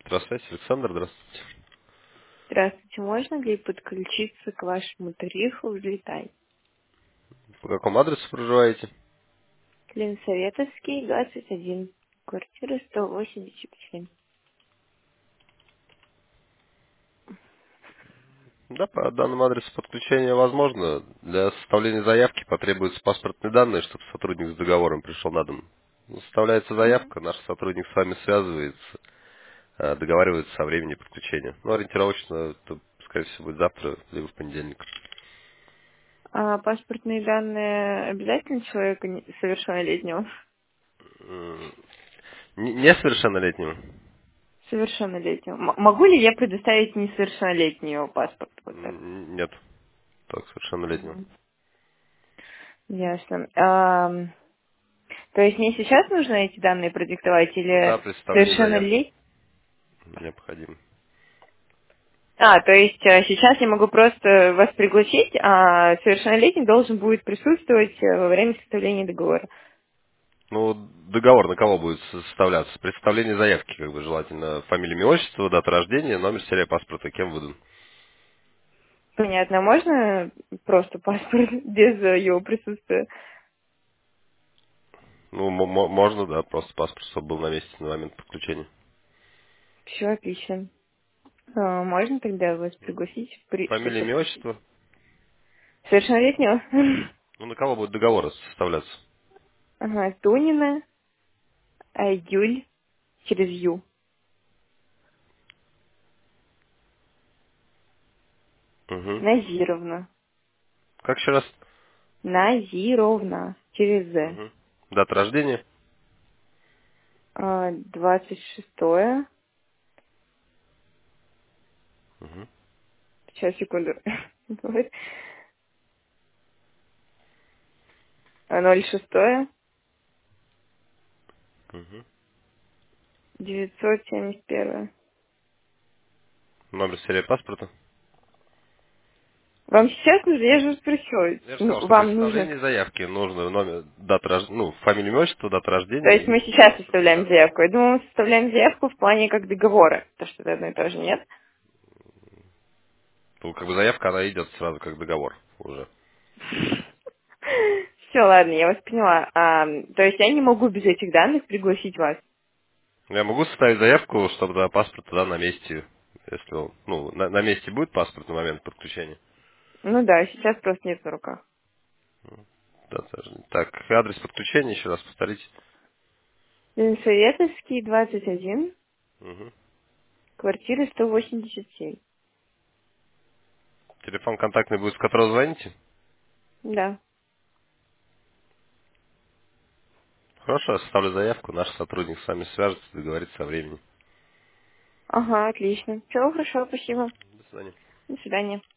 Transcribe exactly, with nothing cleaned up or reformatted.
Здравствуйте, Александр, здравствуйте. Здравствуйте, можно ли подключиться к вашему тарифу «Взлетай»? По какому адресу проживаете? Ленсоветовский, двадцать один, квартира сто восемьдесят семь. Да, по данному адресу подключение возможно. Для составления заявки потребуются паспортные данные, чтобы сотрудник с договором пришел на дом. Ну, Составляется Мгм. заявка, наш сотрудник с вами связывается, э, договаривается о времени подключения. Ну, ориентировочно, это, скорее всего, будет завтра, либо в понедельник. А паспортные данные обязательно человека не- совершеннолетнего? М, не- Несовершеннолетнему? Совершеннолетнего. М- могу ли я предоставить несовершеннолетнего паспорт? Вот так. М, Нет, только совершеннолетнему. Мгм. Ясно. Ам, то есть мне сейчас нужно эти данные продиктовать Да, или при составлении заявки совершеннолетний? необходимо. А, то есть э, сейчас я могу просто вас пригласить, а совершеннолетний должен будет присутствовать э, во время составления договора. Ну, договор на кого будет составляться? При составлении заявки, как бы, желательно фамилия, имя, отчество, дата рождения, номер серия паспорта, кем выдан. Понятно, а можно просто паспорт без э, его присутствия? Ну, мо- мо- можно, да, просто паспорт, чтобы был на месте на момент подключения. Все отлично. А, можно тогда вас пригласить? При... Сейчас Фамилия, я имя, подожди. отчество. Совершеннолетнего? Ну, на кого будет договор составляться? Ага, Тунина, Айгюль, через Ю. Угу. Назировна. Как еще раз? Назировна. Через З. Угу. Дата рождения. А, двадцать шестое. Угу. Сейчас, секунду. А, ноль шестое. Угу. девятьсот семьдесят первое. Номер серии паспорта. Вам сейчас нужно? Я же спросила. Я же Ну, сказал, что при вам нужно... составлении заявки нужно номер, дата рождения, ну, фамилия, имя, отчество, дата То рождения есть и... мы сейчас составляем Да. заявку. Я думаю, мы составляем заявку в плане как договора. То, что это одно и то же, нет? Ну, как бы заявка, она идет сразу как договор уже. Все, ладно, я вас поняла. А, то есть я не могу без этих данных пригласить вас? Я могу составить заявку, чтобы да, паспорт тогда на месте, если он, ну, на, на месте будет паспорт на момент подключения. Ну да, сейчас просто нет на руках. Да, даже не- Так, адрес подключения еще раз повторите. Советовский, двадцать один, Мгм. квартира сто восемьдесят семь. Телефон контактный будет, с которого звоните? Да. Хорошо, я составлю заявку, наш сотрудник с вами свяжется, договорится о времени. Ага, отлично. Все хорошо, спасибо. До свидания. До свидания.